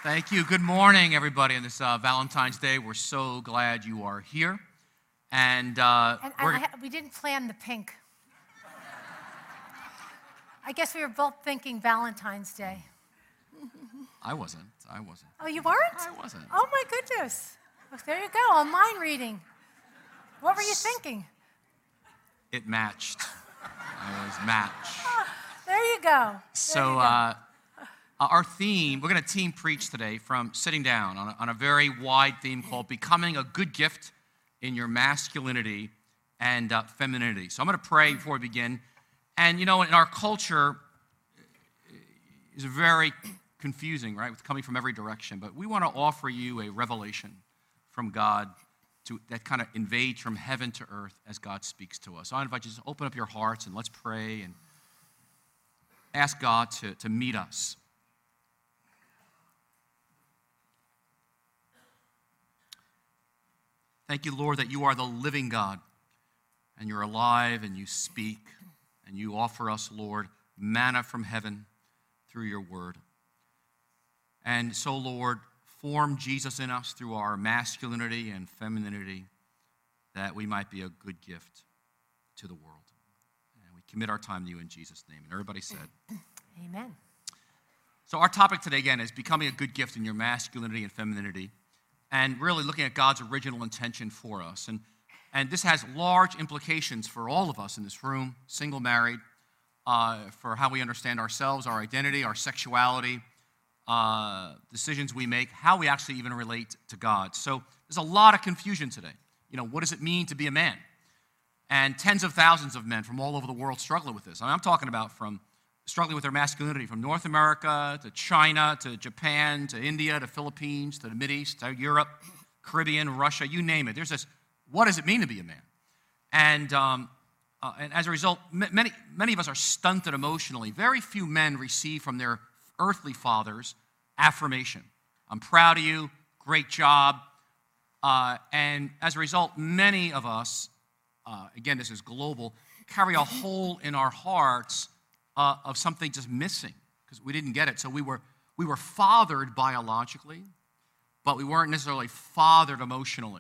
Thank you. Good morning, everybody, on this Valentine's Day. We're so glad you are here. And we didn't plan the pink. I guess we were both thinking Valentine's Day. I wasn't. Oh, you weren't? I wasn't. Oh, my goodness. Well, there you go, on mind reading. What were you thinking? It matched. I was matched. Oh, there you go. Our theme, we're going to team preach today from sitting down on a very wide theme called Becoming a Good Gift in Your Masculinity and Femininity. So I'm going to pray before we begin. And, you know, in our culture, it's very confusing, right? It's coming from every direction. But we want to offer you a revelation from God that kind of invades from heaven to earth as God speaks to us. So I invite you to open up your hearts and let's pray and ask God to meet us. Thank you, Lord, that you are the living God, and you're alive, and you speak, and you offer us, Lord, manna from heaven through your word. And so, Lord, form Jesus in us through our masculinity and femininity, that we might be a good gift to the world. And we commit our time to you in Jesus' name. And everybody said, Amen. So our topic today, again, is becoming a good gift in your masculinity and femininity, and really looking at God's original intention for us. And this has large implications for all of us in this room, single, married, for how we understand ourselves, our identity, our sexuality, decisions we make, how we actually even relate to God. So there's a lot of confusion today. You know, what does it mean to be a man? And tens of thousands of men from all over the world struggling with this. I'm talking about from struggling with their masculinity from North America to China to Japan to India to Philippines to the Mideast to Europe, Caribbean, Russia, you name it. There's this, what does it mean to be a man? And as a result, many of us are stunted emotionally. Very few men receive from their earthly fathers affirmation. I'm proud of you, great job. And as a result, many of us, again, this is global, carry a hole in our hearts of something just missing because we didn't get it. So we were fathered biologically, but we weren't necessarily fathered emotionally.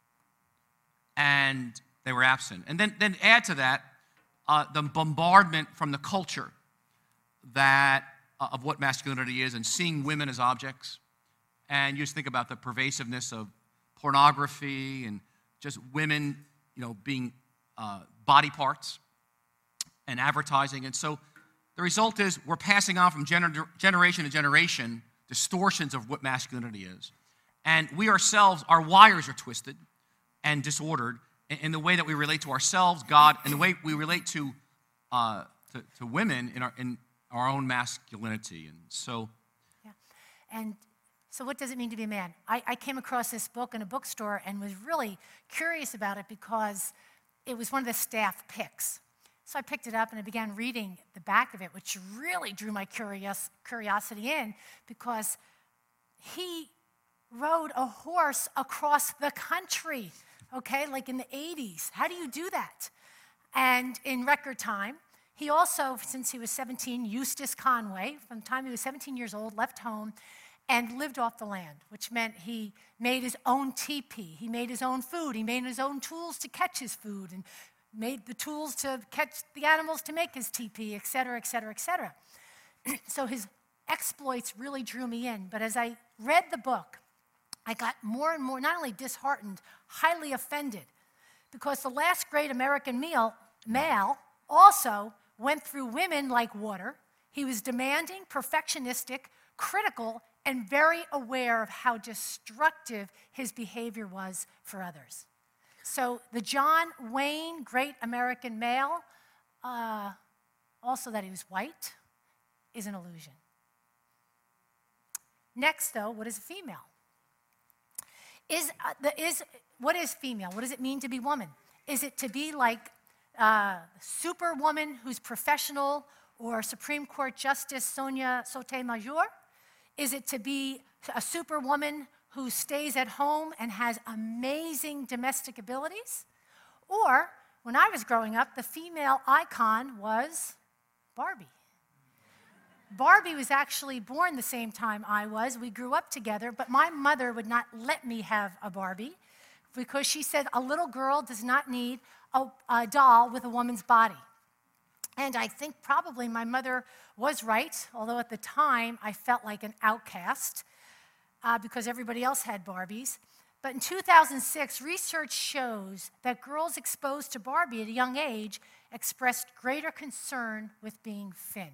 And they were absent. And then add to that the bombardment from the culture that of what masculinity is and seeing women as objects. And you just think about the pervasiveness of pornography and just women, you know, being body parts and advertising. And so the result is we're passing on from generation to generation distortions of what masculinity is. And we ourselves, our wires are twisted and disordered in the way that we relate to ourselves, God, and the way we relate to women in our own masculinity. And so... Yeah. And so what does it mean to be a man? I came across this book in a bookstore and was really curious about it because it was one of the staff picks. So I picked it up and I began reading the back of it, which really drew my curiosity in because he rode a horse across the country, okay, like in the 80s. How do you do that? And in record time, he also, since he was 17, Eustace Conway, from the time he was 17 years old, left home and lived off the land, which meant he made his own teepee. He made his own food. He made his own tools to catch his food and made the tools to catch the animals to make his teepee, et cetera, et cetera, et cetera. So his exploits really drew me in. But as I read the book, I got more and more, not only disheartened, highly offended, because the last great American male also went through women like water. He was demanding, perfectionistic, critical, and very aware of how destructive his behavior was for others. So the John Wayne, great American male, also that he was white, is an illusion. Next, though, what is a female? What is female? What does it mean to be woman? Is it to be like superwoman who's professional or Supreme Court Justice Sonia Sotomayor? Is it to be a superwoman who stays at home and has amazing domestic abilities? Or, when I was growing up, the female icon was Barbie. Barbie was actually born the same time I was. We grew up together, but my mother would not let me have a Barbie because she said a little girl does not need a doll with a woman's body. And I think probably my mother was right, although at the time I felt like an outcast because everybody else had Barbies. But in 2006, research shows that girls exposed to Barbie at a young age expressed greater concern with being thin.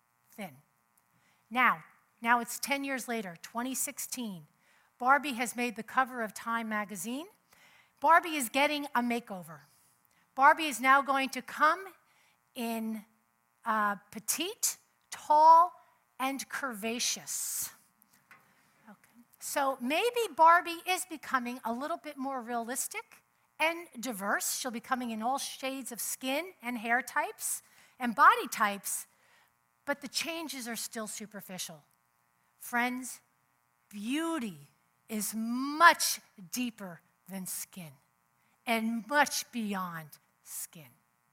Now it's 10 years later, 2016. Barbie has made the cover of Time magazine. Barbie is getting a makeover. Barbie is now going to come in petite, tall, and curvaceous. Okay. So maybe Barbie is becoming a little bit more realistic and diverse. She'll be coming in all shades of skin and hair types and body types, but the changes are still superficial. Friends, beauty is much deeper than skin and much beyond skin.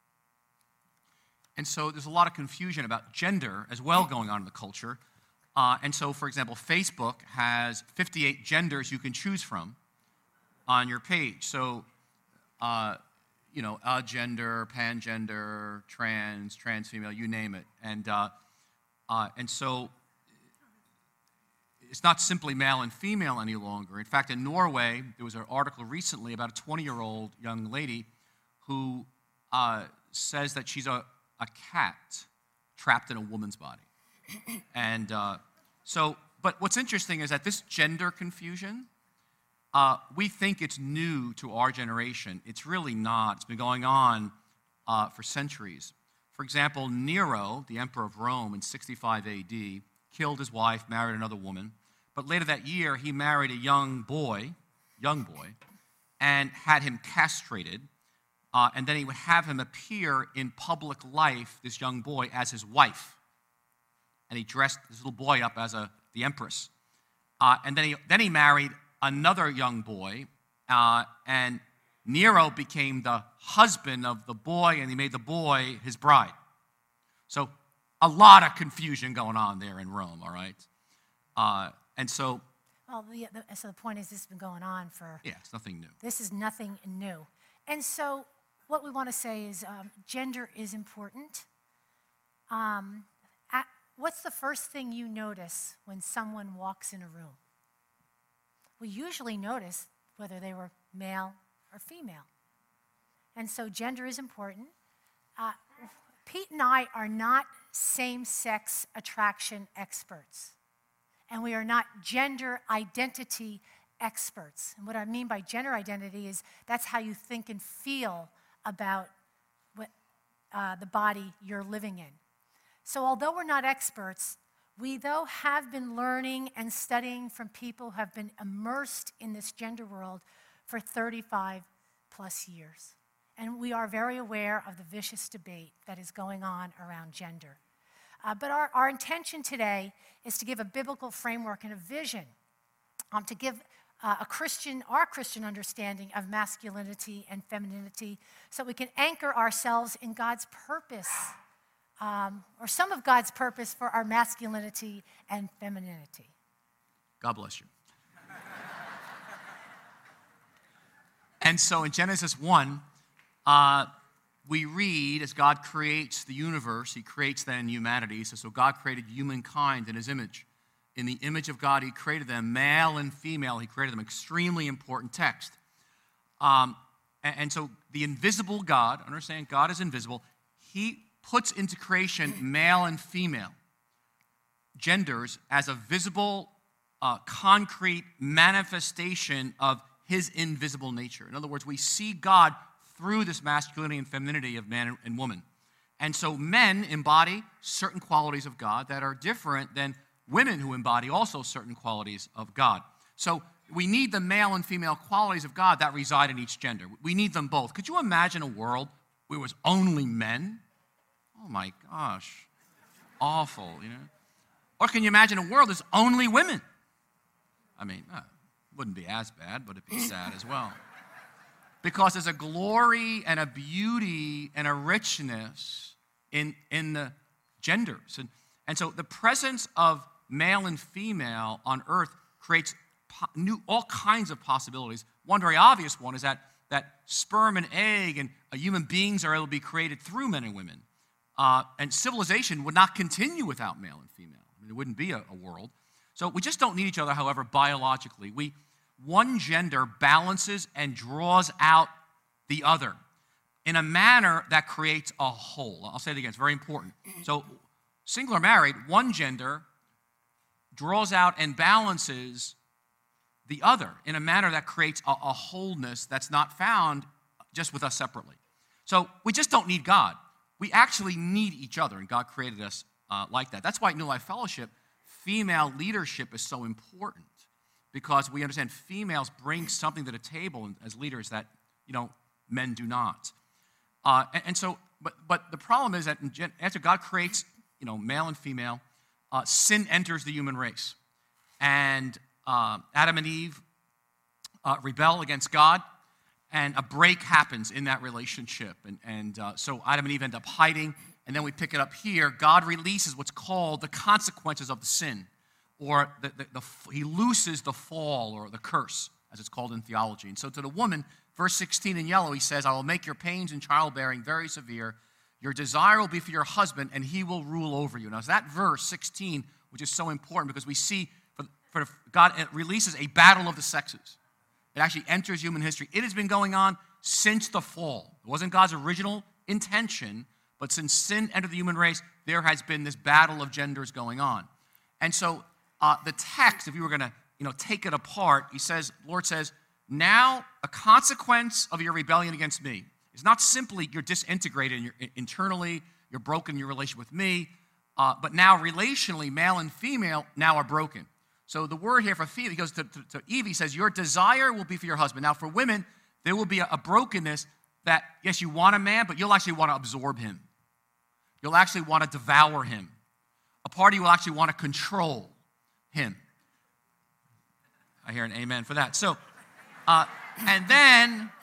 And so there's a lot of confusion about gender as well going on in the culture. And so, for example, Facebook has 58 genders you can choose from on your page. So, agender, pangender, trans female, you name it. And so it's not simply male and female any longer. In fact, in Norway, there was an article recently about a 20-year-old young lady who says that she's a cat trapped in a woman's body. And but what's interesting is that this gender confusion, we think it's new to our generation. It's really not. It's been going on for centuries. For example, Nero, the emperor of Rome in 65 AD, killed his wife, married another woman. But later that year, he married a young boy, and had him castrated. And then he would have him appear in public life, this young boy, as his wife. And he dressed this little boy up as the empress. And then he married another young boy, and Nero became the husband of the boy, and he made the boy his bride. So a lot of confusion going on there in Rome, all right? So the point is this has been going on for... Yeah, it's nothing new. This is nothing new. And so what we want to say is gender is important. What's the first thing you notice when someone walks in a room? We usually notice whether they were male or female. And so gender is important. Pete and I are not same-sex attraction experts. And we are not gender identity experts. And what I mean by gender identity is that's how you think and feel about the body you're living in. So although we're not experts, we, though, have been learning and studying from people who have been immersed in this gender world for 35 plus years. And we are very aware of the vicious debate that is going on around gender. But our intention today is to give a biblical framework and a vision, to give our Christian understanding of masculinity and femininity so we can anchor ourselves in God's purpose, or some of God's purpose for our masculinity and femininity. God bless you. And so in Genesis 1, we read as God creates the universe, he creates then humanity. So God created humankind in his image. In the image of God, he created them, male and female. He created them. Extremely important text. And so the invisible God, understand God is invisible, he puts into creation male and female genders as a visible, concrete manifestation of his invisible nature. In other words, we see God through this masculinity and femininity of man and woman. And so men embody certain qualities of God that are different than women who embody also certain qualities of God. So we need the male and female qualities of God that reside in each gender. We need them both. Could you imagine a world where it was only men? Oh my gosh, awful, you know? Or can you imagine a world that's only women? I mean, wouldn't be as bad, but it'd be sad as well. Because there's a glory and a beauty and a richness in the genders. And so the presence of male and female on earth creates all kinds of possibilities. One very obvious one is that sperm and egg and human beings are able to be created through men and women. And civilization would not continue without male and female. I mean, there wouldn't be a world. So we just don't need each other, however, biologically. One gender balances and draws out the other in a manner that creates a whole. I'll say it again, it's very important. So single or married, one gender draws out and balances the other in a manner that creates a wholeness that's not found just with us separately. So we just don't need God. We actually need each other, and God created us like that. That's why at New Life Fellowship, female leadership is so important, because we understand females bring something to the table as leaders that men do not. But the problem is that after God creates male and female, sin enters the human race, and Adam and Eve rebel against God, and a break happens in that relationship, and so Adam and Eve end up hiding. And then we pick it up here. God releases what's called the consequences of the sin, or he looses the fall or the curse, as it's called in theology. And so to the woman, verse 16 in yellow, he says, I will make your pains in childbearing very severe. Your desire will be for your husband, and he will rule over you. Now, it's that verse 16, which is so important, because we see God releases a battle of the sexes. It actually enters human history. It has been going on since the fall. It wasn't God's original intention, but since sin entered the human race, there has been this battle of genders going on. And so the text, if you were going to take it apart, Lord says, now a consequence of your rebellion against me is not simply you're disintegrated internally, you're broken in your relationship with me, but now relationally, male and female now are broken. So the word here for female, he goes to Eve, he says, your desire will be for your husband. Now for women, there will be a brokenness that, yes, you want a man, but you'll actually want to absorb him. You'll actually want to devour him. A part of you will actually want to control him. I hear an amen for that. So, and then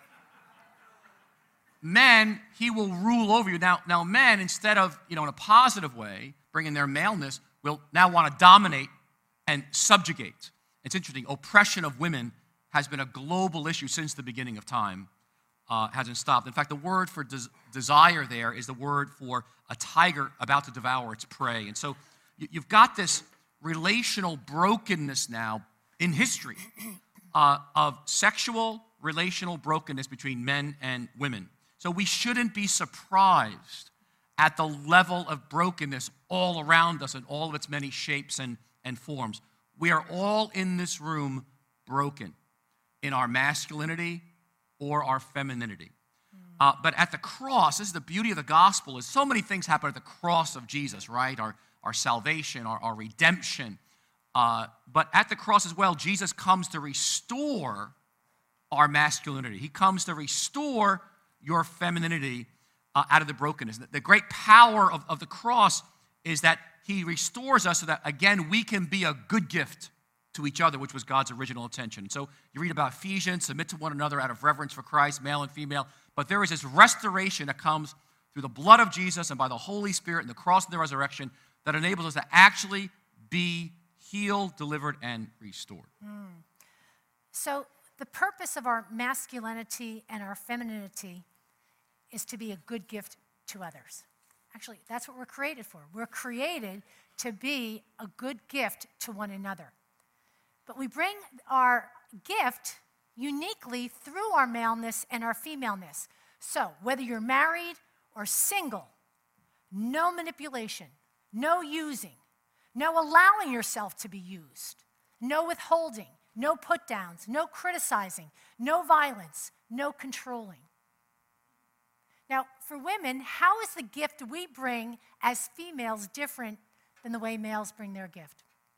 men, he will rule over you. Now men, instead of, in a positive way, bringing their maleness, will now want to dominate and subjugate. It's interesting. Oppression of women has been a global issue since the beginning of time. Hasn't stopped. In fact, the word for desire there is the word for a tiger about to devour its prey. And so you've got this relational brokenness now in history of sexual relational brokenness between men and women. So we shouldn't be surprised at the level of brokenness all around us in all of its many shapes and forms. We are all in this room broken in our masculinity or our femininity. But at the cross, this is the beauty of the gospel, is so many things happen at the cross of Jesus, right? Our salvation, our redemption. But at the cross as well, Jesus comes to restore our masculinity. He comes to restore your femininity out of the brokenness. The great power of the cross is that he restores us so that, again, we can be a good gift to each other, which was God's original intention. So you read about Ephesians, submit to one another out of reverence for Christ, male and female. But there is this restoration that comes through the blood of Jesus and by the Holy Spirit and the cross and the resurrection that enables us to actually be healed, delivered, and restored. So the purpose of our masculinity and our femininity is to be a good gift to others. Actually, that's what we're created for. We're created to be a good gift to one another. But we bring our gift uniquely through our maleness and our femaleness. So whether you're married or single, no manipulation, no using, no allowing yourself to be used, no withholding, no put downs, no criticizing, no violence, no controlling. Now, for women, how is the gift we bring as females different than the way males bring their gift?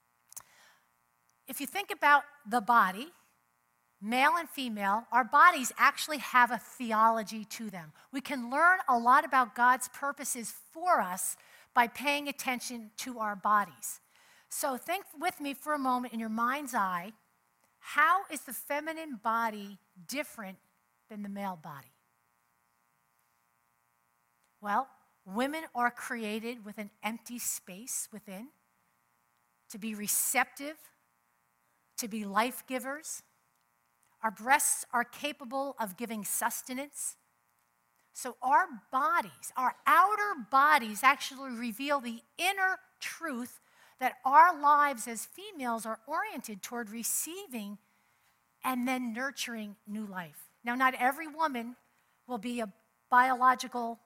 If you think about the body, male and female, our bodies actually have a theology to them. We can learn a lot about God's purposes for us by paying attention to our bodies. So think with me for a moment in your mind's eye, how is the feminine body different than the male body? Well, Women are created with an empty space within to be receptive, to be life givers. Our breasts are capable of giving sustenance. So our bodies, our outer bodies actually reveal the inner truth that our lives as females are oriented toward receiving and then nurturing new life. Now, not every woman will be a biological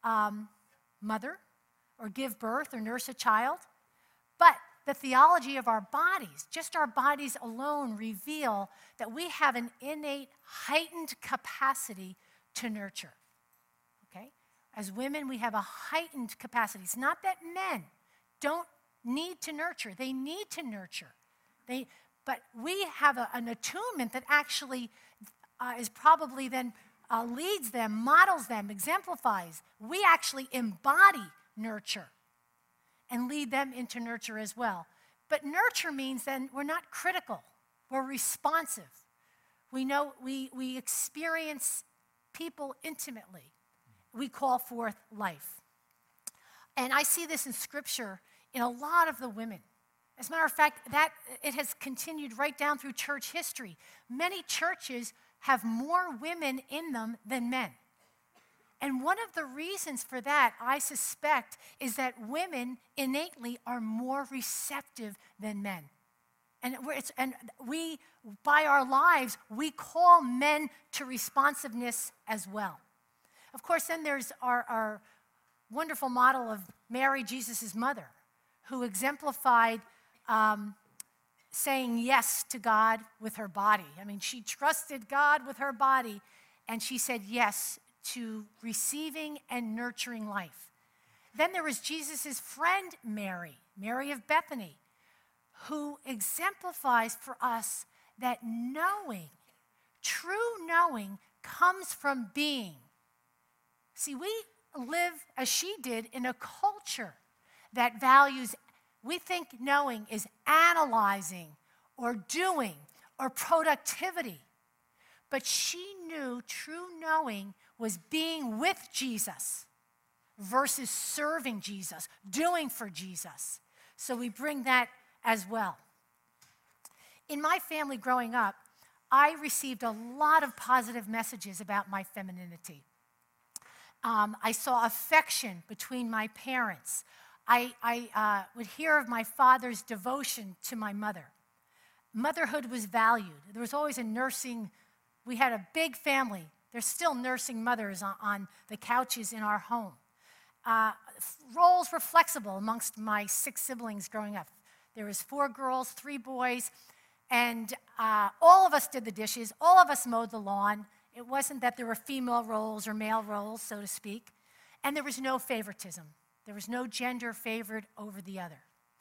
mother or give birth or nurse a child, but the theology of our bodies, just our bodies alone, reveal that we have an innate, heightened capacity to nurture. Okay? As women, we have a heightened capacity. It's not that men don't need to nurture. They need to nurture. But we have an attunement that actually is probably then leads them, models them, exemplifies. We actually embody nurture and lead them into nurture as well. But nurture means then we're not critical. We're responsive. We know we experience people intimately. We call forth life. And I see this in Scripture in a lot of the women. As a matter of fact, that it has continued right down through church history. Many churches have more women in them than men. And one of the reasons for that, I suspect, is that women innately are more receptive than men. And we, by our lives, we call men to responsiveness as well. Of course, then there's our wonderful model of Mary, Jesus' mother, who exemplified saying yes to God with her body. I mean, she trusted God with her body, and she said yes to receiving and nurturing life. Then there was Jesus' friend Mary, Mary of Bethany, who exemplifies for us that knowing, true knowing, comes from being. See, we live, as she did, in a culture that values, we think knowing is analyzing or doing or productivity. But she knew true knowing was being with Jesus versus serving Jesus, doing for Jesus. So we bring that as well. In my family growing up, I received a lot of positive messages about my femininity. I saw affection between my parents. I would hear of my father's devotion to my mother. Motherhood was valued. There was always a nursing, we had a big family. There's still nursing mothers on the couches in our home. Roles were flexible amongst my 6 siblings growing up. There was 4 girls, 3 boys, and all of us did the dishes. All of us mowed the lawn. It wasn't that there were female roles or male roles, so to speak. And there was no favoritism. There was no gender favored over the other.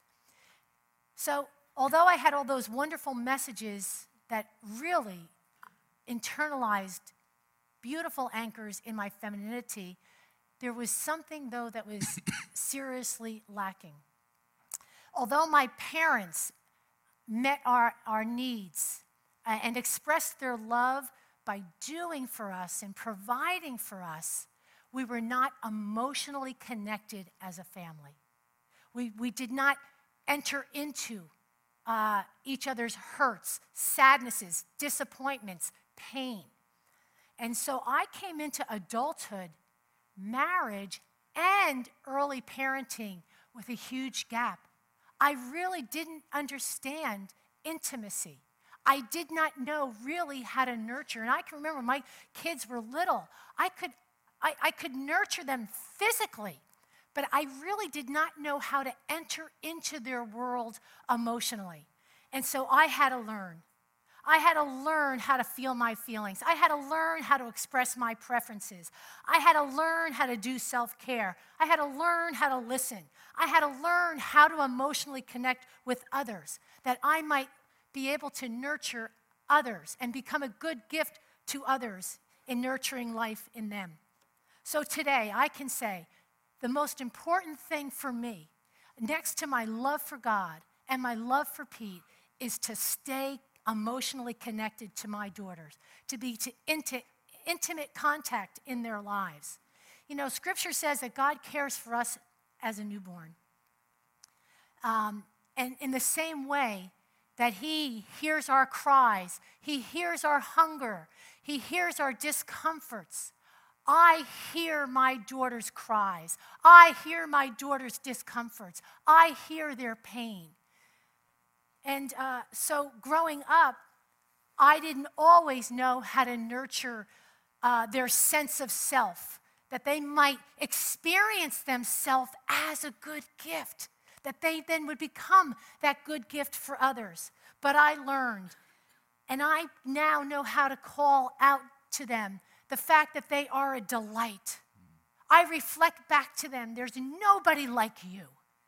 So although I had all those wonderful messages that really internalized beautiful anchors in my femininity, there was something, though, that was seriously lacking. Although my parents met our needs and expressed their love by doing for us and providing for us, we were not emotionally connected as a family. We did not enter into each other's hurts, sadnesses, disappointments, pain. And so I came into adulthood, marriage, and early parenting with a huge gap. I really didn't understand intimacy. I did not know really how to nurture. And I can remember when my kids were little, I could nurture them physically, but I really did not know how to enter into their world emotionally. And so I had to learn. I had to learn how to feel my feelings. I had to learn how to express my preferences. I had to learn how to do self-care. I had to learn how to listen. I had to learn how to emotionally connect with others, that I might be able to nurture others and become a good gift to others in nurturing life in them. So today, I can say the most important thing for me, next to my love for God and my love for Pete, is to stay emotionally connected to my daughters, to be into intimate contact in their lives. You know, Scripture says that God cares for us as a newborn. And in the same way that He hears our cries, He hears our hunger, He hears our discomforts. I hear my daughter's cries. I hear my daughter's discomforts. I hear their pain. And so growing up, I didn't always know how to nurture their sense of self, that they might experience themselves as a good gift, that they then would become that good gift for others. But I learned, and I now know how to call out to them the fact that they are a delight. I reflect back to them, there's nobody like you.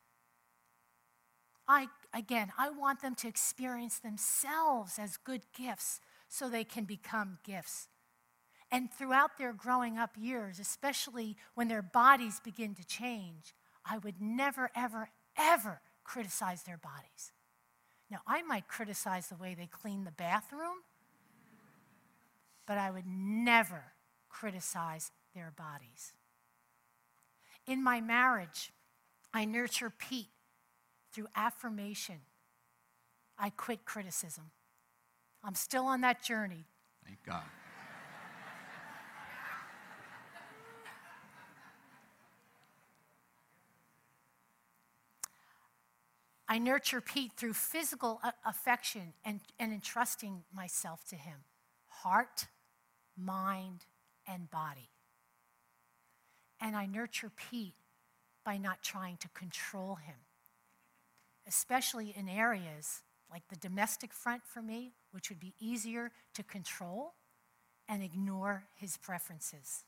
I want them to experience themselves as good gifts so they can become gifts. And throughout their growing up years, especially when their bodies begin to change, I would never, ever, ever criticize their bodies. Now, I might criticize the way they clean the bathroom, but I would never criticize their bodies. In my marriage, I nurture Pete through affirmation. I quit criticism. I'm still on that journey. Thank God. I nurture Pete through physical affection and entrusting myself to him. Heart, mind, and body. And I nurture Pete by not trying to control him, especially in areas like the domestic front for me, which would be easier to control and ignore his preferences.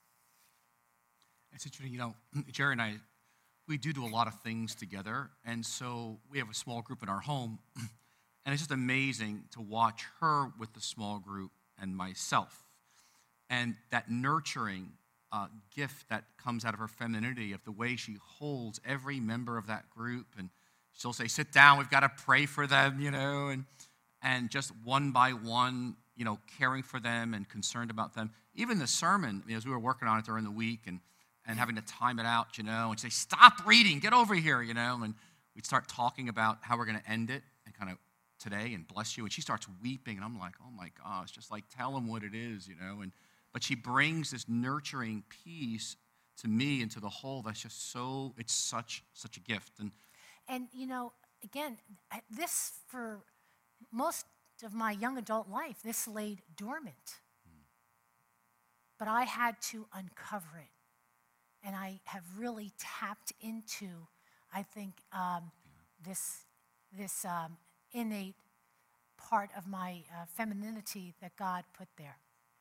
It's interesting, you know, Jerry and I, we do a lot of things together, and so we have a small group in our home, and it's just amazing to watch her with the small group and myself. And that nurturing gift that comes out of her femininity, of the way she holds every member of that group, and she'll say, sit down, we've got to pray for them, you know, and just one by one, you know, caring for them and concerned about them. Even the sermon, you know, as we were working on it during the week and having to time it out, you know, and say, stop reading, get over here, you know, and we'd start talking about how we're going to end it and kind of today and bless you, and she starts weeping, and I'm like, oh my gosh, just like tell them what it is, you know, but she brings this nurturing peace to me and to the whole that's just so, it's such a gift. And you know, again, this for most of my young adult life, this laid dormant. But I had to uncover it. And I have really tapped into, I think, this innate part of my femininity that God put there.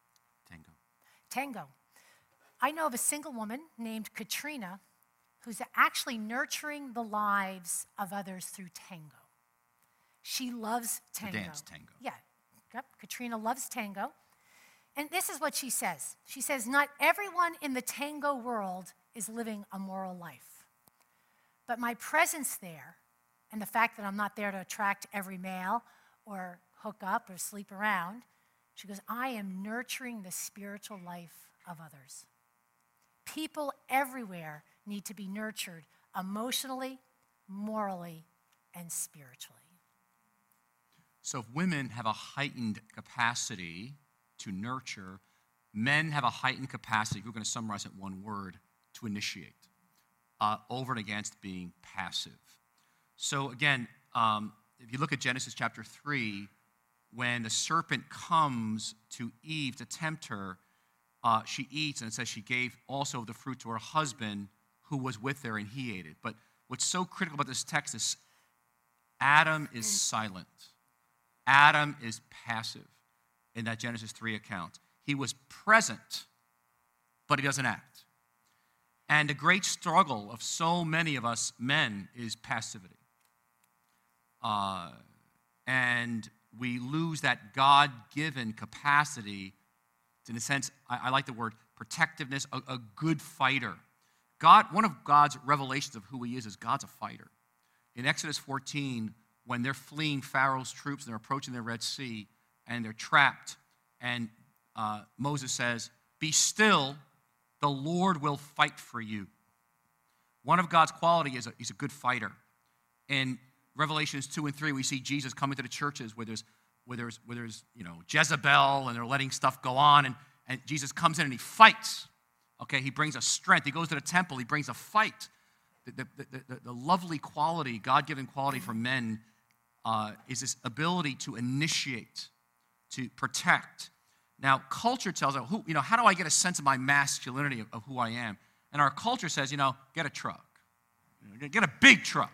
Tango. I know of a single woman named Katrina who's actually nurturing the lives of others through tango. She loves tango. Dance tango. Yeah. Yep. Katrina loves tango. And this is what she says. She says, not everyone in the tango world is living a moral life. But my presence there, and the fact that I'm not there to attract every male or hook up or sleep around, she goes, I am nurturing the spiritual life of others. People everywhere need to be nurtured emotionally, morally, and spiritually. So if women have a heightened capacity to nurture, men have a heightened capacity, if we're going to summarize it in one word, to initiate, over and against being passive. So again, if you look at Genesis chapter 3, when the serpent comes to Eve to tempt her, she eats, and it says she gave also the fruit to her husband who was with her, and he ate it. But what's so critical about this text is Adam is silent. Adam is passive in that Genesis 3 account. He was present, but he doesn't act. And the great struggle of so many of us men is passivity. And we lose that God-given capacity, in a sense, I like the word protectiveness, a good fighter. God, one of God's revelations of who he is God's a fighter. In Exodus 14, when they're fleeing Pharaoh's troops and they're approaching the Red Sea and they're trapped, and Moses says, be still, the Lord will fight for you. One of God's quality is he's a good fighter. In Revelations 2 and 3, we see Jesus coming to the churches where there's Jezebel, and they're letting stuff go on, and Jesus comes in and he fights. Okay, he brings a strength. He goes to the temple, he brings a fight. The lovely quality, God-given quality for men is this ability to initiate, to protect. Now, culture tells us, how do I get a sense of my masculinity of who I am? And our culture says, get a truck. Get a big truck,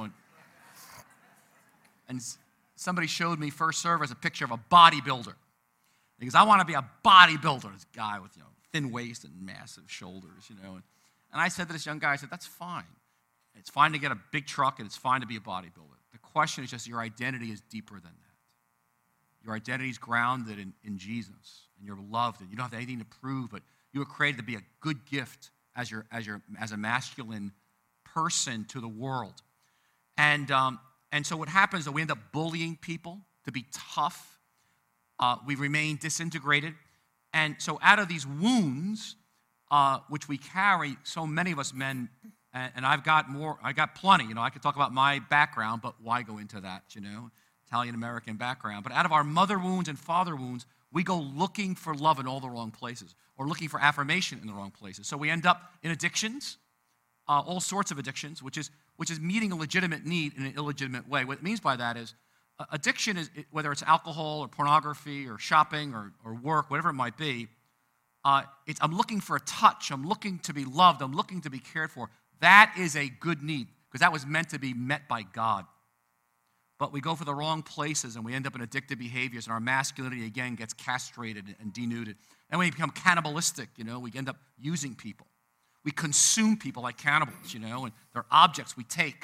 And somebody showed me first service a picture of a bodybuilder. Because I want to be a bodybuilder, this guy with, thin waist and massive shoulders, And I said to this young guy, that's fine. It's fine to get a big truck, and it's fine to be a bodybuilder. The question is just your identity is deeper than that. Your identity is grounded in Jesus, and you're loved, and you don't have anything to prove, but you were created to be a good gift as a masculine person to the world. And so what happens is we end up bullying people to be tough. We remain disintegrated. And so out of these wounds, which we carry, so many of us men, and I got plenty, I could talk about my background, but why go into that, Italian-American background. But out of our mother wounds and father wounds, we go looking for love in all the wrong places, or looking for affirmation in the wrong places. So we end up in addictions, all sorts of addictions, which is meeting a legitimate need in an illegitimate way. What it means by that is addiction is, whether it's alcohol or pornography or shopping or work, whatever it might be, I'm looking for a touch. I'm looking to be loved. I'm looking to be cared for. That is a good need because that was meant to be met by God. But we go for the wrong places and we end up in addictive behaviors, and our masculinity again gets castrated and denuded. And we become cannibalistic, we end up using people. We consume people like cannibals, and they're objects we take.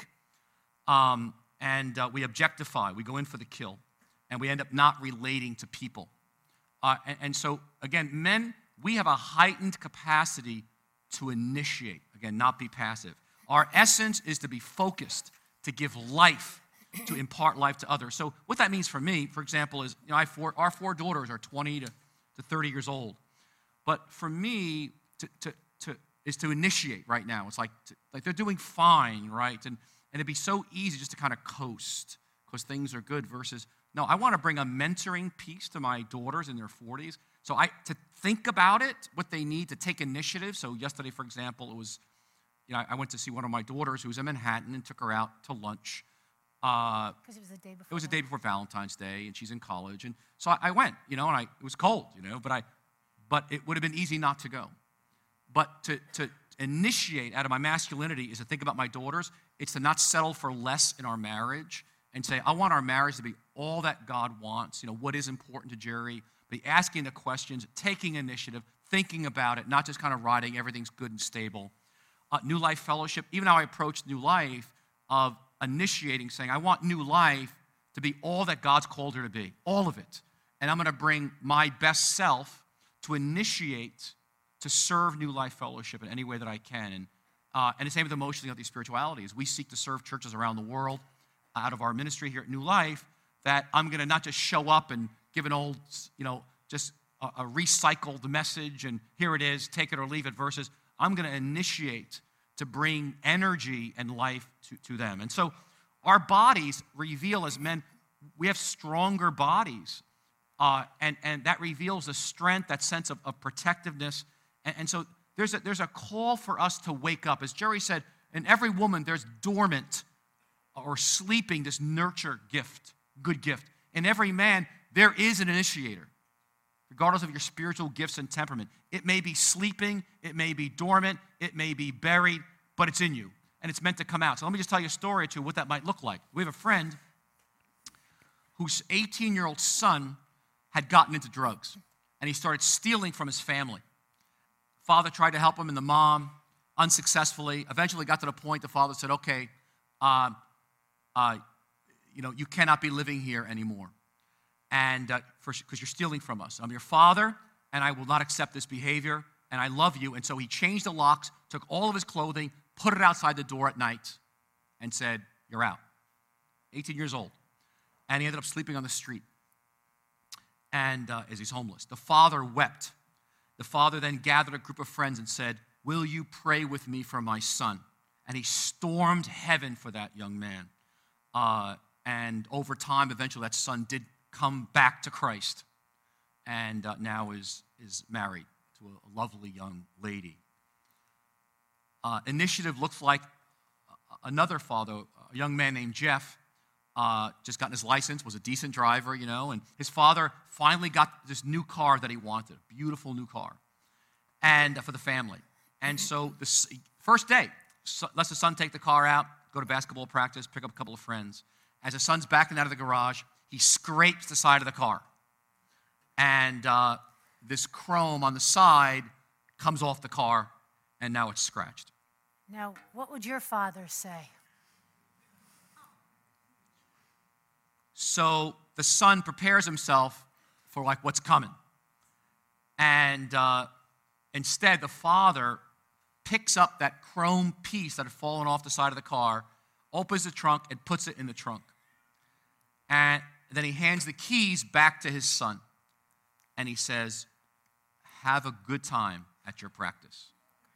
And we objectify. We go in for the kill. And we end up not relating to people. And so, again, men, we have a heightened capacity to initiate. Again, not be passive. Our essence is to be focused, to give life, to impart life to others. So what that means for me, for example, is our 4 daughters are 20 to 30 years old. But for me, is to initiate right now. It's like they're doing fine, right? And it'd be so easy just to kind of coast because things are good versus, no, I want to bring a mentoring piece to my daughters in their 40s. So to think about it, what they need to take initiative. So yesterday, for example, it was, I went to see one of my daughters who was in Manhattan and took her out to lunch. Because it was the day before. It was the day before Valentine's Day, and she's in college. And so I went, and it was cold, but it would have been easy not to go. But to initiate out of my masculinity is to think about my daughters. It's to not settle for less in our marriage and say, I want our marriage to be all that God wants. What is important to Jerry? Be asking the questions, taking initiative, thinking about it, not just kind of riding everything's good and stable. New Life Fellowship, even how I approach New Life, of initiating, saying, I want New Life to be all that God's called her to be, all of it. And I'm going to bring my best self to initiate, to serve New Life Fellowship in any way that I can. And the same with emotionally healthy spiritualities. We seek to serve churches around the world out of our ministry here at New Life, that I'm going to not just show up and give an old, just a recycled message and here it is, take it or leave it, versus I'm going to initiate to bring energy and life to them. And so our bodies reveal, as men, we have stronger bodies. And that reveals the strength, that sense of protectiveness. And so there's a call for us to wake up. As Jerry said, in every woman, there's dormant or sleeping this nurture gift, good gift. In every man, there is an initiator, regardless of your spiritual gifts and temperament. It may be sleeping, it may be dormant, it may be buried, but it's in you, and it's meant to come out. So let me just tell you a story or two what that might look like. We have a friend whose 18-year-old son had gotten into drugs, and he started stealing from his family. Father tried to help him, and the mom, unsuccessfully, eventually got to the point the father said, okay, you cannot be living here anymore, and because you're stealing from us. I'm your father, and I will not accept this behavior, and I love you. And so he changed the locks, took all of his clothing, put it outside the door at night, and said, you're out. 18 years old. And he ended up sleeping on the street, and as he's homeless. The father wept. The father then gathered a group of friends and said, "Will you pray with me for my son?" And he stormed heaven for that young man. And over time, eventually, that son did come back to Christ and now is married to a lovely young lady. Initiative looks like another father, a young man named Jeff, just gotten his license, was a decent driver, and his father finally got this new car that he wanted, a beautiful new car, and for the family. And so the first day, lets the son take the car out, go to basketball practice, pick up a couple of friends. As the son's backing out of the garage, he scrapes the side of the car. And this chrome on the side comes off the car, and now it's scratched. Now, what would your father say? So the son prepares himself for what's coming. And instead, the father picks up that chrome piece that had fallen off the side of the car, opens the trunk, and puts it in the trunk. And then he hands the keys back to his son. And he says, "Have a good time at your practice."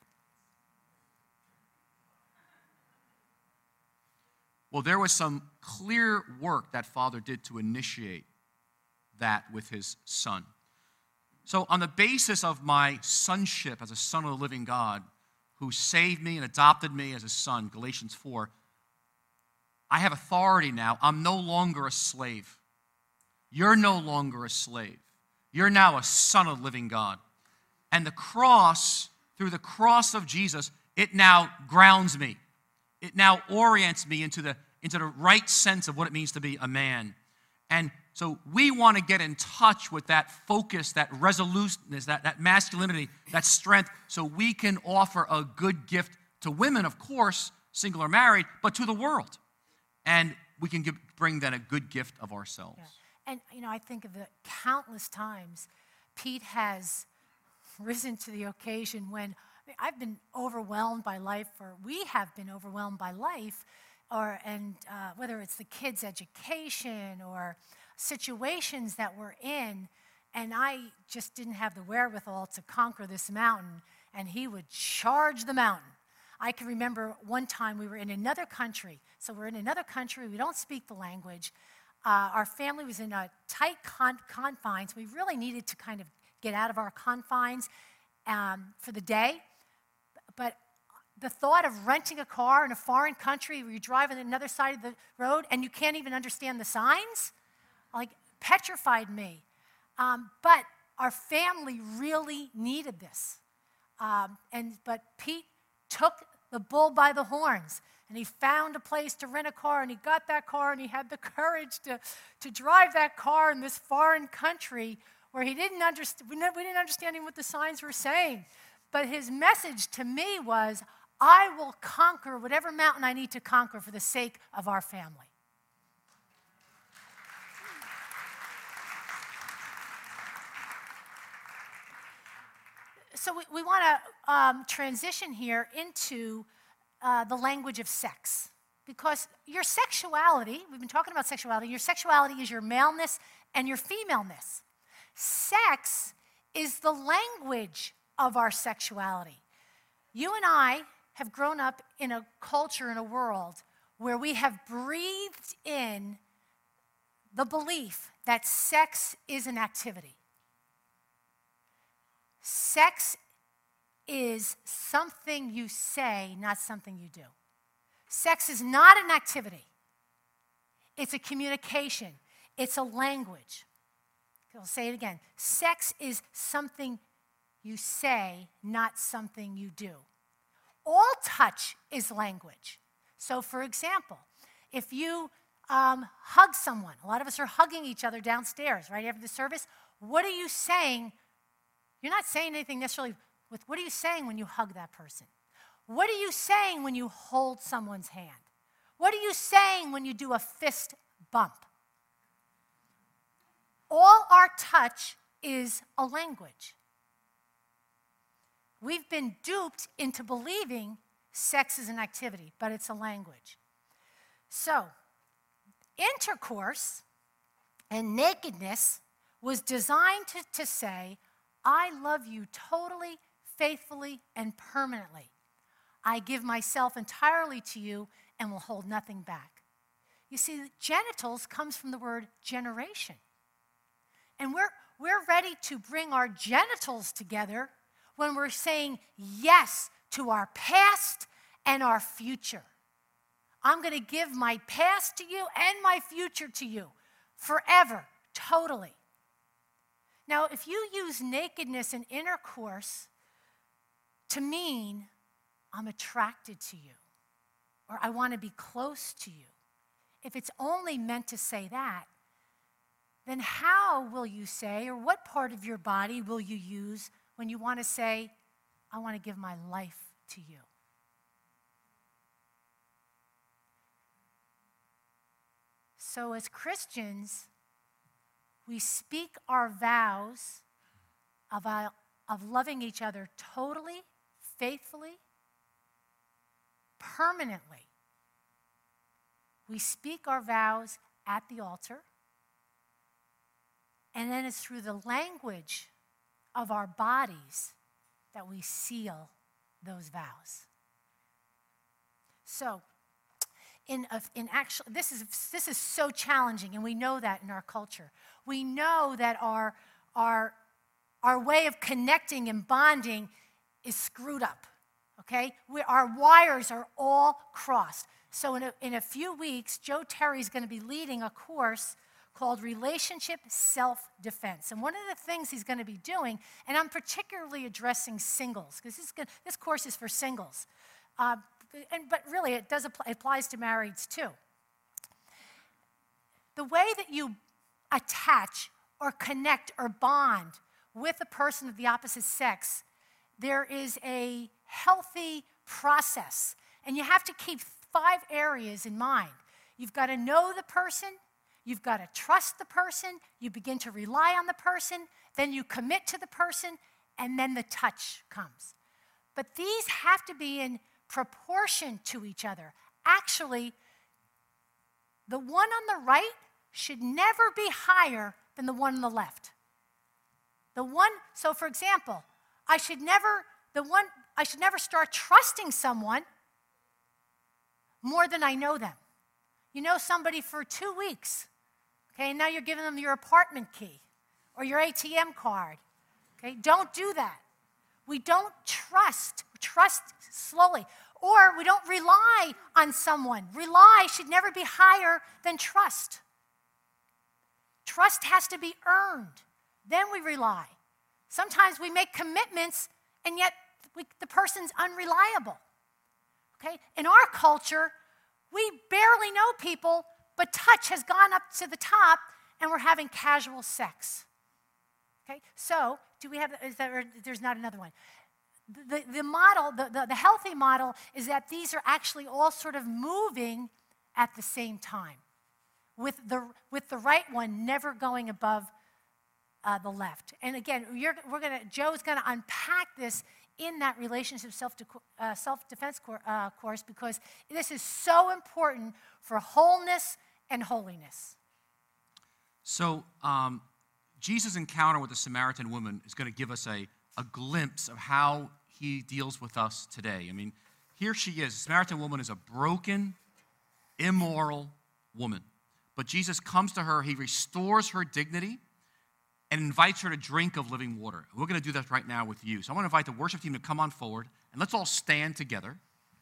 Well, there was some clear work that father did to initiate that with his son. So on the basis of my sonship as a son of the living God, who saved me and adopted me as a son, Galatians 4, I have authority now. I'm no longer a slave. You're no longer a slave. You're now a son of the living God. And the cross, through the cross of Jesus, it now grounds me. It now orients me into the right sense of what it means to be a man. And so we want to get in touch with that focus, that resoluteness, that masculinity, that strength, so we can offer a good gift to women, of course, single or married, but to the world. And we can bring then a good gift of ourselves. Yeah. And, I think of the countless times Pete has risen to the occasion when I've been overwhelmed by life, or we have been overwhelmed by life, whether it's the kids' education or situations that we're in, and I just didn't have the wherewithal to conquer this mountain, and he would charge the mountain. I can remember one time we were in another country. So we're in another country. We don't speak the language. Our family was in a tight confines. We really needed to kind of get out of our confines for the day. But the thought of renting a car in a foreign country where you drive on another side of the road and you can't even understand the signs, petrified me. But our family really needed this. But Pete took the bull by the horns, and he found a place to rent a car, and he got that car, and he had the courage to drive that car in this foreign country where he didn't understand. We didn't understand even what the signs were saying. But his message to me was, I will conquer whatever mountain I need to conquer for the sake of our family. So we want to transition here into the language of sex. Because your sexuality, we've been talking about sexuality, your sexuality is your maleness and your femaleness. Sex is the language of our sexuality. You and I have grown up in a culture, in a world, where we have breathed in the belief that sex is an activity. Sex is something you say, not something you do. Sex is not an activity. It's a communication. It's a language. I'll say it again. Sex is something you say, not something you do. All touch is language. So, for example, if you hug someone, a lot of us are hugging each other downstairs, right, after the service. What are you saying? You're not saying anything necessarily with what are you saying when you hug that person? What are you saying when you hold someone's hand? What are you saying when you do a fist bump? All our touch is a language. We've been duped into believing sex is an activity, but it's a language. So, intercourse and nakedness was designed to say, I love you totally, faithfully, and permanently. I give myself entirely to you and will hold nothing back. You see, genitals comes from the word generation. And we're ready to bring our genitals together when we're saying yes to our past and our future. I'm going to give my past to you and my future to you forever, totally. Now, if you use nakedness in intercourse to mean I'm attracted to you or I want to be close to you, if it's only meant to say that, then how will you say, or what part of your body will you use when you want to say, I want to give my life to you? So as Christians, we speak our vows of loving each other totally, faithfully, permanently. We speak our vows at the altar, and then it's through the language of our bodies that we seal those vows. So, this is so challenging, and we know that in our culture. We know that our way of connecting and bonding is screwed up. Okay, our wires are all crossed. So in a few weeks, Joe Terry is going to be leading a course called Relationship Self-Defense. And one of the things he's going to be doing, and I'm particularly addressing singles, because this course is for singles. But really, it applies to marrieds too. The way that you attach or connect or bond with a person of the opposite sex, there is a healthy process. And you have to keep 5 areas in mind. You've got to know the person, you've got to trust the person, you begin to rely on the person, then you commit to the person, and then the touch comes. But these have to be in proportion to each other. Actually, the one on the right should never be higher than the one on the left. So for example, I should never start trusting someone more than I know them. You know somebody for 2 weeks, okay, and now you're giving them your apartment key or your ATM card, okay? Don't do that. We don't trust slowly, or we don't rely on someone. Rely should never be higher than trust. Trust has to be earned. Then we rely. Sometimes we make commitments, and yet the person's unreliable. Okay? In our culture, we barely know people, but touch has gone up to the top, and we're having casual sex. Okay? So, there's not another one. The model, the healthy model, is that these are actually all sort of moving at the same time, with the right one never going above the left. And again, Joe's going to unpack this in that relationship self-defense course, because this is so important for wholeness and holiness. So Jesus' encounter with the Samaritan woman is going to give us a glimpse of how he deals with us today. I mean, here she is. The Samaritan woman is a broken, immoral woman. But Jesus comes to her, he restores her dignity, and invites her to drink of living water. We're going to do that right now with you. So I want to invite the worship team to come on forward, and let's all stand together.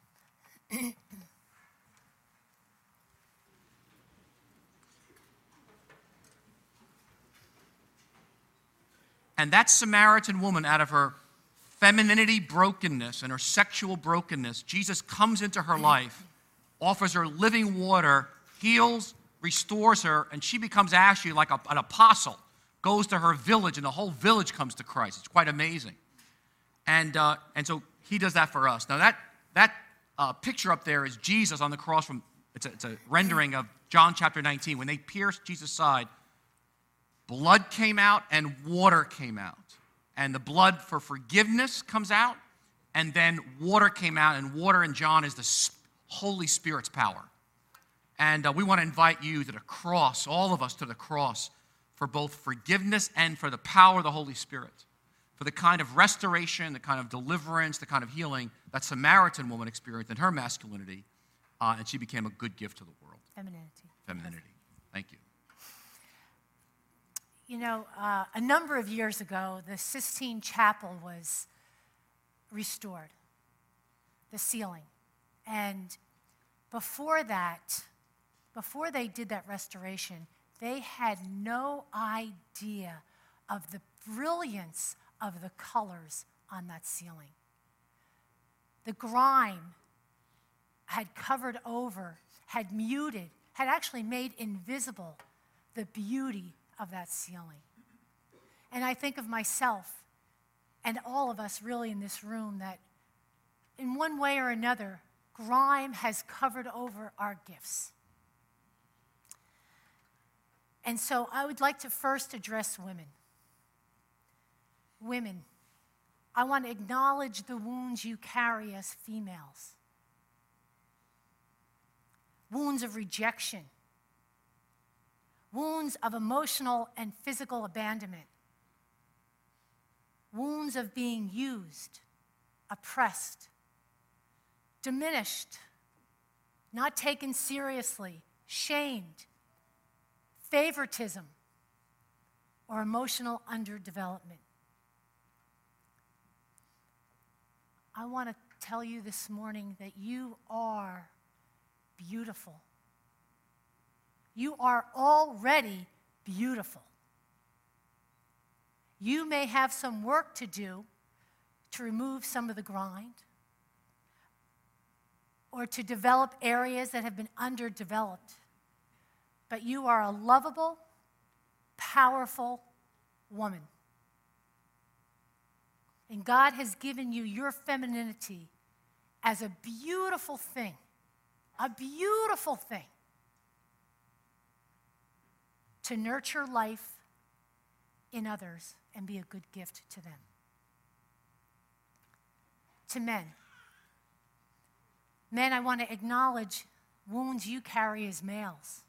And that Samaritan woman, out of her femininity brokenness and her sexual brokenness, Jesus comes into her life, offers her living water, heals, restores her, and she becomes actually like an apostle, goes to her village, and the whole village comes to Christ. It's quite amazing. And so he does that for us. Now that picture up there is Jesus on the cross. It's a rendering of John chapter 19. When they pierced Jesus' side, blood came out and water came out. And the blood for forgiveness comes out, and then water came out, and water in John is the Holy Spirit's power. And we want to invite you to the cross, all of us to the cross, for both forgiveness and for the power of the Holy Spirit. for the kind of restoration, the kind of deliverance, the kind of healing that Samaritan woman experienced in her masculinity, and she became a good gift to the world. Femininity. Thank you. You know, a number of years ago, the Sistine Chapel was restored, the ceiling. And before that, before they did that restoration, they had no idea of the brilliance of the colors on that ceiling. The grime had covered over, had muted, had actually made invisible the beauty of that ceiling. And I think of myself and all of us really in this room that in one way or another, grime has covered over our gifts. And so I would like to first address women. Women, I want to acknowledge the wounds you carry as females. Wounds of rejection. Wounds of emotional and physical abandonment. Wounds of being used, oppressed, diminished, not taken seriously, shamed, favoritism, or emotional underdevelopment. I want to tell you this morning that you are beautiful. You are already beautiful. You may have some work to do to remove some of the grind or to develop areas that have been underdeveloped. But you are a lovable, powerful woman. And God has given you your femininity as a beautiful thing to nurture life in others and be a good gift to them. To men, I want to acknowledge wounds you carry as males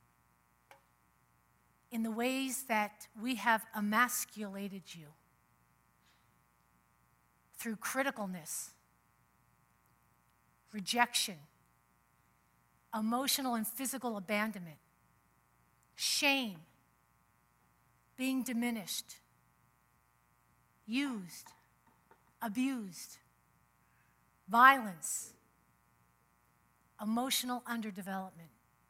in the ways that we have emasculated you through criticalness, rejection, emotional and physical abandonment, shame, being diminished, used, abused, violence, emotional underdevelopment.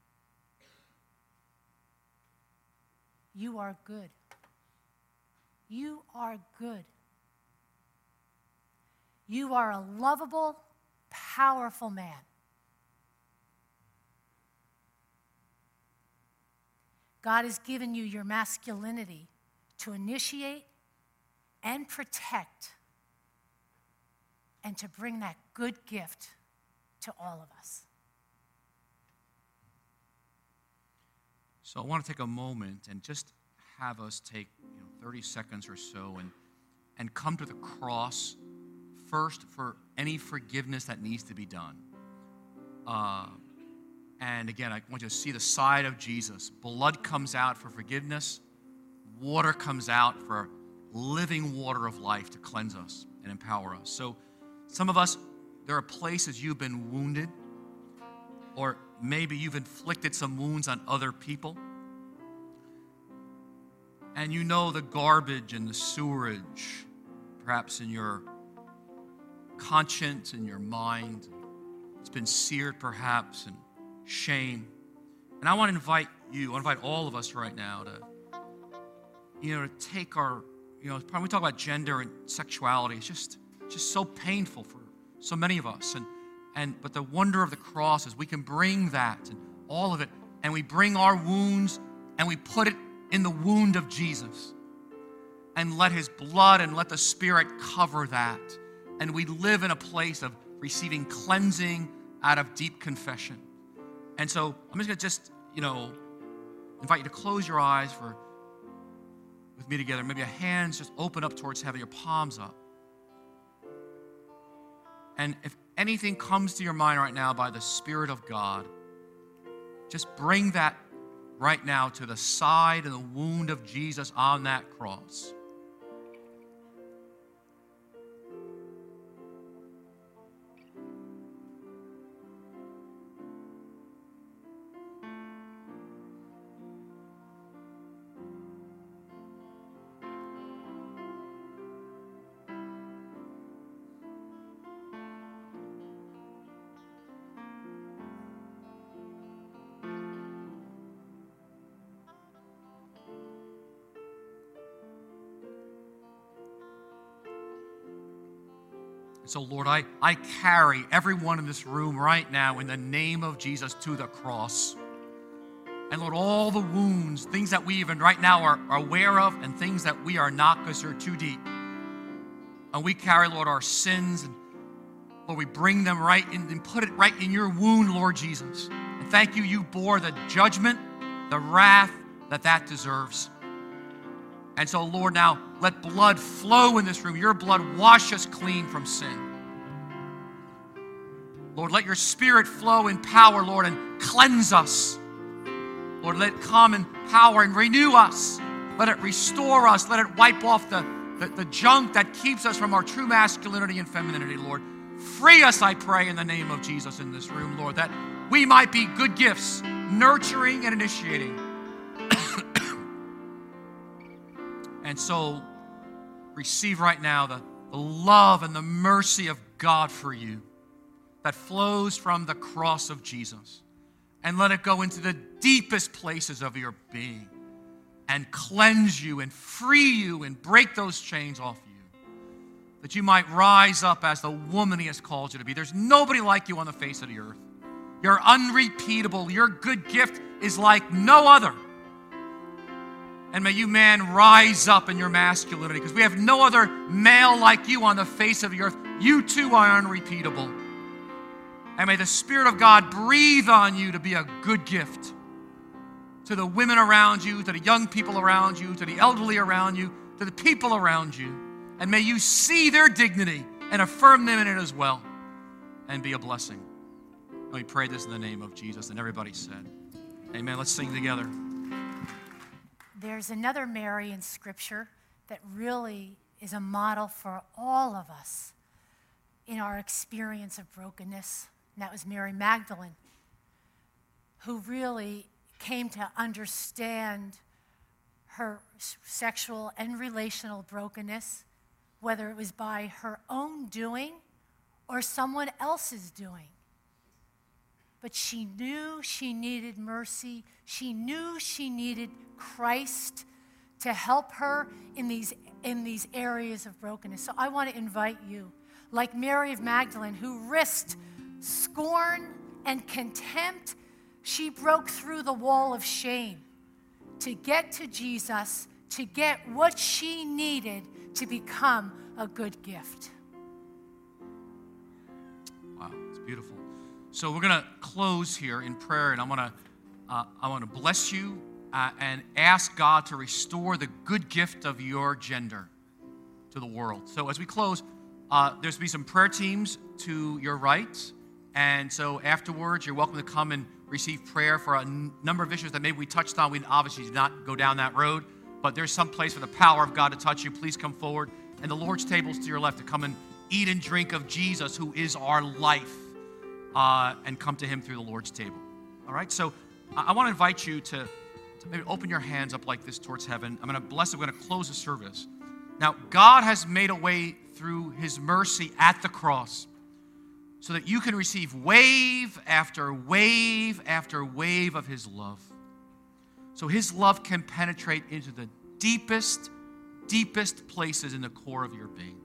You are good. You are good. You are a lovable, powerful man. God has given you your masculinity to initiate and protect and to bring that good gift to all of us. So I want to take a moment and just have us take 30 seconds or so and come to the cross first for any forgiveness that needs to be done. And again, I want you to see the side of Jesus. Blood comes out for forgiveness. Water comes out for living water of life to cleanse us and empower us. So some of us, there are places you've been wounded, or maybe you've inflicted some wounds on other people. And you know the garbage and the sewerage, perhaps in your conscience, in your mind. It's been seared perhaps, and shame. And I want to invite all of us right now to take our, when we talk about gender and sexuality, it's just so painful for so many of us. But the wonder of the cross is we can bring that and all of it, and we bring our wounds and we put it in the wound of Jesus and let his blood and let the Spirit cover that. And we live in a place of receiving cleansing out of deep confession. And so I'm just going to invite you to close your eyes with me together. Maybe your hands just open up towards heaven, your palms up. And if anything comes to your mind right now by the Spirit of God, just bring that right now to the side and the wound of Jesus on that cross. So, Lord, I carry everyone in this room right now in the name of Jesus to the cross. And, Lord, all the wounds, things that we even right now are aware of and things that we are not because they're too deep. And we carry, Lord, our sins. And, Lord, we bring them right in and put it right in your wound, Lord Jesus. And thank you, you bore the judgment, the wrath that deserves. And so, Lord, now let blood flow in this room. Your blood wash us clean from sin. Lord, let your Spirit flow in power, Lord, and cleanse us. Lord, let it come in power and renew us. Let it restore us. Let it wipe off the junk that keeps us from our true masculinity and femininity, Lord. Free us, I pray, in the name of Jesus in this room, Lord, that we might be good gifts, nurturing and initiating. And so, receive right now the love and the mercy of God for you that flows from the cross of Jesus. And let it go into the deepest places of your being and cleanse you and free you and break those chains off you. That you might rise up as the woman He has called you to be. There's nobody like you on the face of the earth. You're unrepeatable. Your good gift is like no other. And may you, man, rise up in your masculinity, because we have no other male like you on the face of the earth. You too are unrepeatable. And may the Spirit of God breathe on you to be a good gift to the women around you, to the young people around you, to the elderly around you, to the people around you. And may you see their dignity and affirm them in it as well and be a blessing. And we pray this in the name of Jesus. And everybody said, amen. Let's sing together. There's another Mary in Scripture that really is a model for all of us in our experience of brokenness, and that was Mary Magdalene, who really came to understand her sexual and relational brokenness, whether it was by her own doing or someone else's doing. But she knew she needed mercy. She knew she needed Christ to help her in these areas of brokenness. So I want to invite you, like Mary of Magdalene, who risked scorn and contempt. She broke through the wall of shame to get to Jesus, to get what she needed to become a good gift. Wow, it's beautiful. So we're going to close here in prayer, and I want to bless you and ask God to restore the good gift of your gender to the world. So as we close, there's going to be some prayer teams to your right, and so afterwards you're welcome to come and receive prayer for a number of issues that maybe we touched on. We obviously did not go down that road, but there's some place for the power of God to touch you. Please come forward, and the Lord's table is to your left to come and eat and drink of Jesus, who is our life. And come to Him through the Lord's table. All right? So I want to invite you to maybe open your hands up like this towards heaven. I'm going to bless it. We're going to close the service. Now, God has made a way through His mercy at the cross so that you can receive wave after wave after wave of His love. So His love can penetrate into the deepest, deepest places in the core of your being.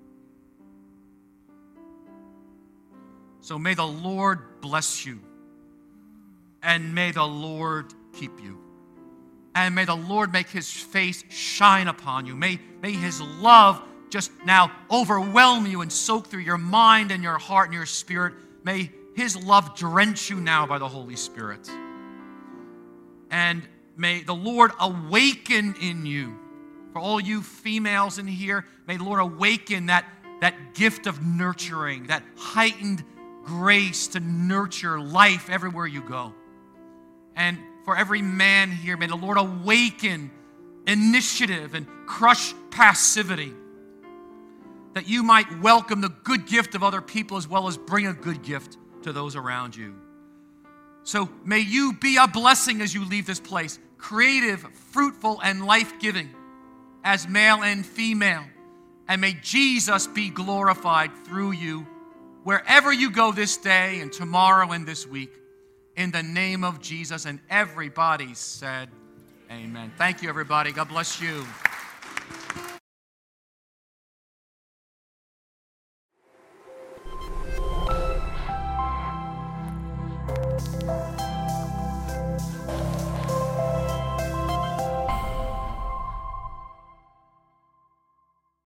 So may the Lord bless you, and may the Lord keep you, and may the Lord make His face shine upon you. May His love just now overwhelm you and soak through your mind and your heart and your spirit. May His love drench you now by the Holy Spirit. And may the Lord awaken in you. For all you females in here, may the Lord awaken that gift of nurturing, that heightened grace to nurture life everywhere you go. And for every man here, may the Lord awaken initiative and crush passivity, that you might welcome the good gift of other people as well as bring a good gift to those around you. So may you be a blessing as you leave this place, creative, fruitful, and life-giving as male and female. And may Jesus be glorified through you wherever you go this day and tomorrow and this week, in the name of Jesus. And everybody said, amen. Thank you, everybody. God bless you.